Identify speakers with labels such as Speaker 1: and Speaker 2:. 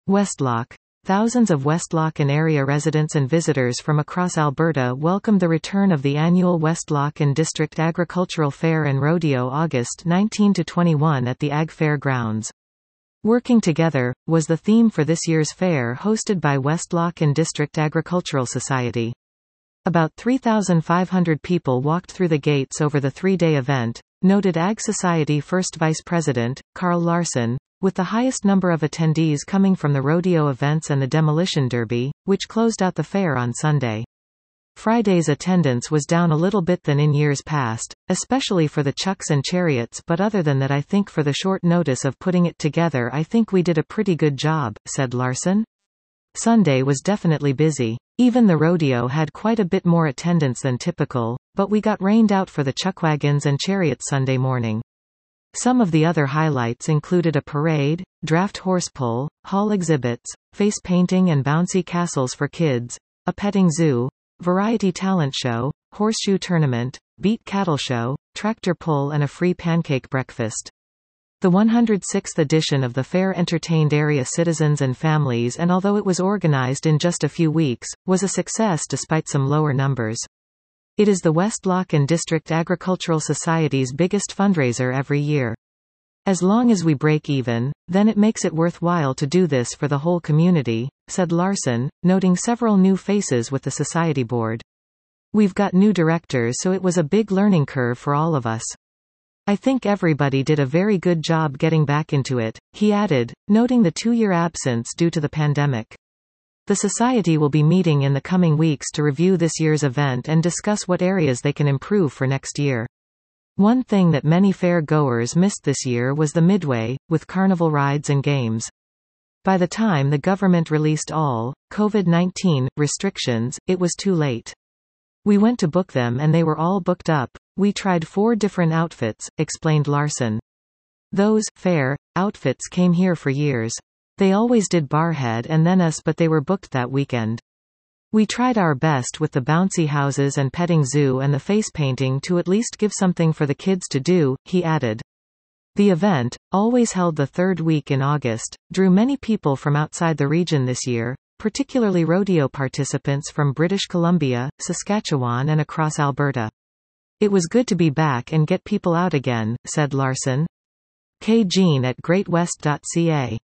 Speaker 1: Westlock. Thousands of Westlock and area residents and visitors from across Alberta welcomed the return of the annual Westlock and District Agricultural Fair and Rodeo August 19–21 at the Ag Fair grounds. Working Together was the theme for this year's fair, hosted by Westlock and District Agricultural Society. About 3,500 people walked through the gates over the three-day event, noted Ag Society First Vice President, Carl Larson, with the highest number of attendees coming from the rodeo events and the demolition derby, which closed out the fair on Sunday. Friday's attendance was down a little bit than in years past, especially for the chucks and chariots, but other than that I think for the short notice of putting it together I think we did a pretty good job, said Larson. Sunday was definitely busy. Even the rodeo had quite a bit more attendance than typical, but we got rained out for the chuckwagons and chariots Sunday morning. Some of the other highlights included a parade, draft horse pull, hall exhibits, face painting and bouncy castles for kids, a petting zoo, variety talent show, horseshoe tournament, beat cattle show, tractor pull and a free pancake breakfast. The 106th edition of the fair entertained area citizens and families, and although it was organized in just a few weeks, was a success despite some lower numbers. It is the Westlock and District Agricultural Society's biggest fundraiser every year. As long as we break even, then it makes it worthwhile to do this for the whole community, said Larson, noting several new faces with the society board. We've got new directors, so it was a big learning curve for all of us. I think everybody did a very good job getting back into it, he added, noting the 2-year absence due to the pandemic. The Society will be meeting in the coming weeks to review this year's event and discuss what areas they can improve for next year. One thing that many fair goers missed this year was the midway, with carnival rides and games. By the time the government released all COVID-19 restrictions, it was too late. We went to book them and they were all booked up. We tried 4 different outfits, explained Larson. Those fair outfits came here for years. They always did Barhead and then us, but they were booked that weekend. We tried our best with the bouncy houses and petting zoo and the face painting to at least give something for the kids to do, he added. The event, always held the 3rd week in August, drew many people from outside the region this year, particularly rodeo participants from British Columbia, Saskatchewan and across Alberta. It was good to be back and get people out again, said Larson. K. Jean at greatwest.ca